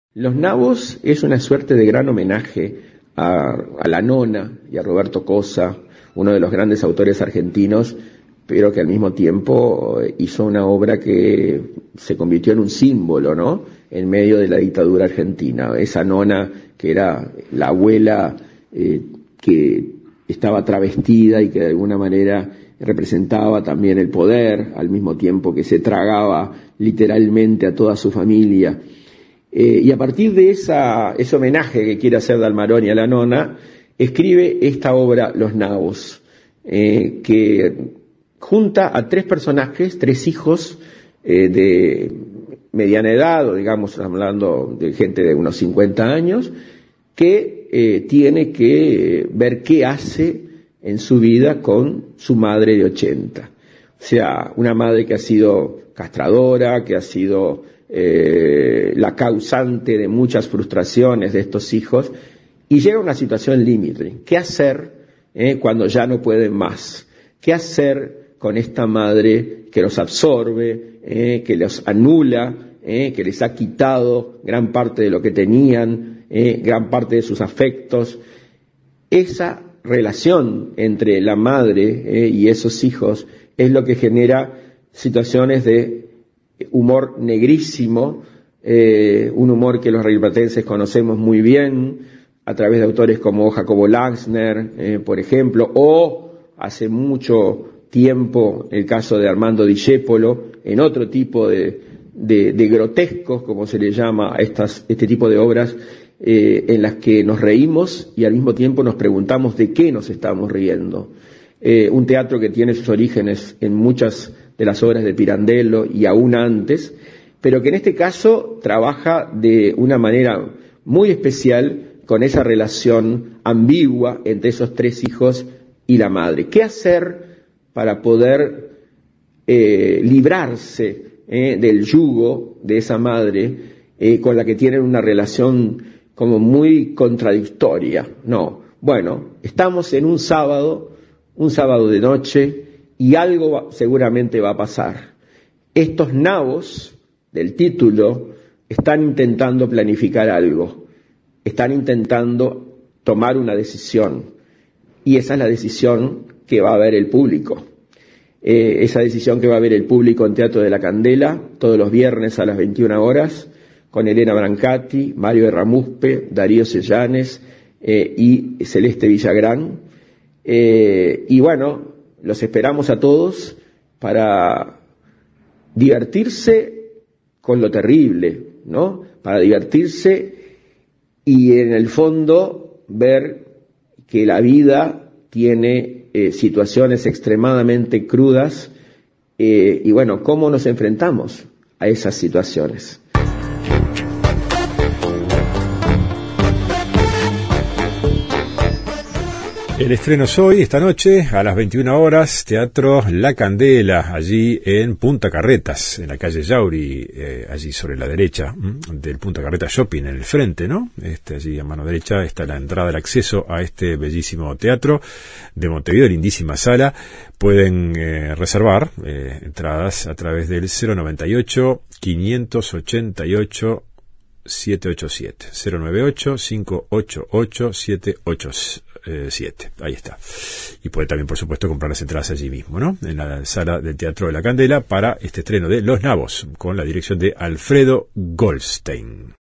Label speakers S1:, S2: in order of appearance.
S1: Los Nabos es una suerte de gran homenaje a la nona y a Roberto Cosa, uno de los grandes autores argentinos, pero que al mismo tiempo hizo una obra que se convirtió en un símbolo, ¿no?, en medio de la dictadura argentina. Esa nona que era la abuela que estaba travestida y que de alguna manera representaba también el poder, al mismo tiempo que se tragaba literalmente a toda su familia. Y a partir de ese homenaje que quiere hacer Dalmaroni a la nona, escribe esta obra, Los Nabos, que junta a tres personajes, tres hijos de mediana edad, o digamos, hablando de gente de unos 50 años, que tiene que ver qué hace en su vida con su madre de 80. O sea, una madre que ha sido castradora, que ha sido la causante de muchas frustraciones de estos hijos, y llega a una situación límite. ¿Qué hacer cuando ya no pueden más? ¿Qué hacer con esta madre que los absorbe, que los anula, que les ha quitado gran parte de lo que tenían, gran parte de sus afectos? Esa relación entre la madre y esos hijos es lo que genera situaciones de humor negrísimo, un humor que los rioplatenses conocemos muy bien a través de autores como Jacobo Langsner, por ejemplo, o hace mucho tiempo el caso de Armando Discépolo, en otro tipo de grotescos, como se le llama a este tipo de obras, en las que nos reímos y al mismo tiempo nos preguntamos de qué nos estamos riendo. Un teatro que tiene sus orígenes en muchas de las obras de Pirandello y aún antes, pero que en este caso trabaja de una manera muy especial con esa relación ambigua entre esos tres hijos y la madre. ¿Qué hacer para poder librarse del yugo de esa madre con la que tienen una relación como muy contradictoria? No, bueno, estamos en un sábado de noche, y algo seguramente va a pasar. Estos nabos del título están intentando planificar algo, están intentando tomar una decisión, y esa es la decisión que va a ver el público. Esa decisión que va a ver el público en Teatro de la Candela, todos los viernes a las 21 horas, con Elena Brancati, Mario Erramuspe, Darío Sellanes y Celeste Villagrán. Y bueno, los esperamos a todos para divertirse con lo terrible, ¿no? Para divertirse y en el fondo ver que la vida tiene situaciones extremadamente crudas y bueno, ¿cómo nos enfrentamos a esas situaciones?
S2: El estreno es hoy, esta noche, a las 21 horas, Teatro La Candela, allí en Punta Carretas, en la calle Yauri, allí sobre la derecha del Punta Carretas Shopping, en el frente, ¿no? Allí a mano derecha está la entrada, el acceso a este bellísimo teatro de Montevideo, lindísima sala. Pueden reservar entradas a través del 098 588 787, 098 588 787, ahí está. Y puede también, por supuesto, comprar las entradas allí mismo, ¿no?, en la sala del Teatro de la Candela, para este estreno de Los Nabos, con la dirección de Alfredo Goldstein.